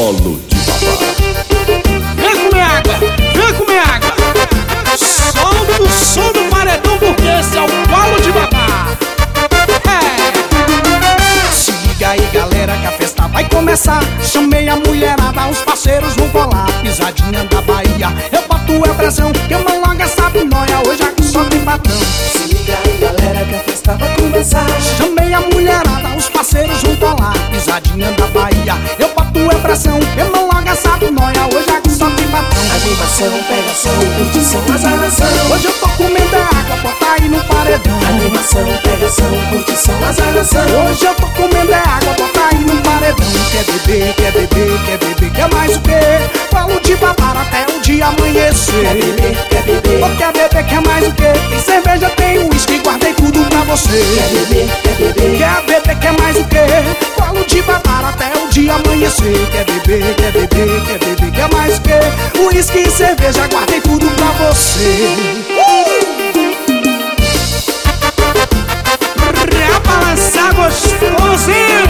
Colo de Babá. Vem comer água, vem comer água. Solta o som do paredão porque esse é o Colo de Babá. Se liga aí galera que a festa vai começar. Chamei a mulherada, os parceiros vão colar. Pisadinha da Bahia, eu boto é pressão. Queima logo essa pinóia, hoje aqui só tem patrão. Se liga aí galera que a festa vai começar. Chamei a mulherada, os parceiros vão colar. Pisadinha da Bahia, eu boto é pressão. Queima logo essa pinóia, hoje aqui só tem patrão. Animação, pegação, curtição, azaração. Hoje eu tô comendo água, bota aí no paredão. Animação, pegação, curtição, azaração. Hoje eu tô comendo água, bota aí no paredão. Quer beber, quer beber, quer beber, quer mais o quê? Colo de Babá até o dia amanhecer. Quer beber, quer beber. Ou quer beber, quer mais o quê? Tem cerveja, tem uísque, guardei tudo pra você. Quer beber, quer beber. Quer beber, quer mais o quê? Colo de Babá até o dia amanhecer. Quer beber, quer beber, quer beber, quer mais o quê? Uísque e cerveja, guardei tudo pra você. Pra balançar gostosinho.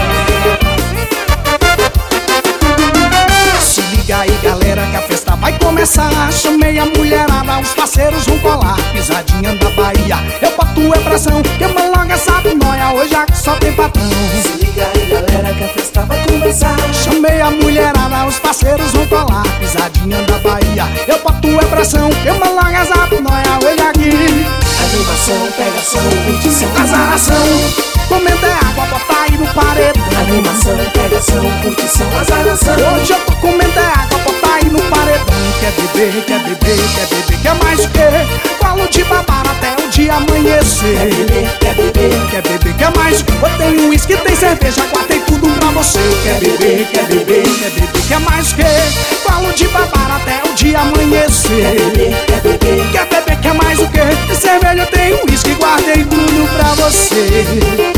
Se liga aí galera que a festa vai começar. Chamei a mulherada, os parceiros vão colar. Pisadinha da Bahia, eu boto é pressão. Queima logo essa pinóia, hoje aqui só tem patrão. Se liga aí galera que a festa vai começar. Chamei a mulherada, os parceiros vão colar. Pisadinha da Bahia, eu boto é pressão. Queima logo essa pinóia, hoje aqui. Animação, pegação, curtição, Azaração, comendo é água, bota aí no paredão. Animação, pegação, curtição, azaração. Hoje eu tô comendo é água, bota aí no paredão. Quer beber, quer beber, quer beber, quer mais o quê? Colo de Babá até o dia amanhecer. Quer beber, quer beber. Quer beber, quer mais o quê? Eu tenho uísque, tem cerveja, guardei tudo pra você. Quer beber, quer beber, quer beber, quer mais o quê? Colo de Babá até o dia amanhecer. Quer beber, quer beber. Quer beber, quer mais o quê? Tem cerveja, tem uísque, guardei tudo pra você.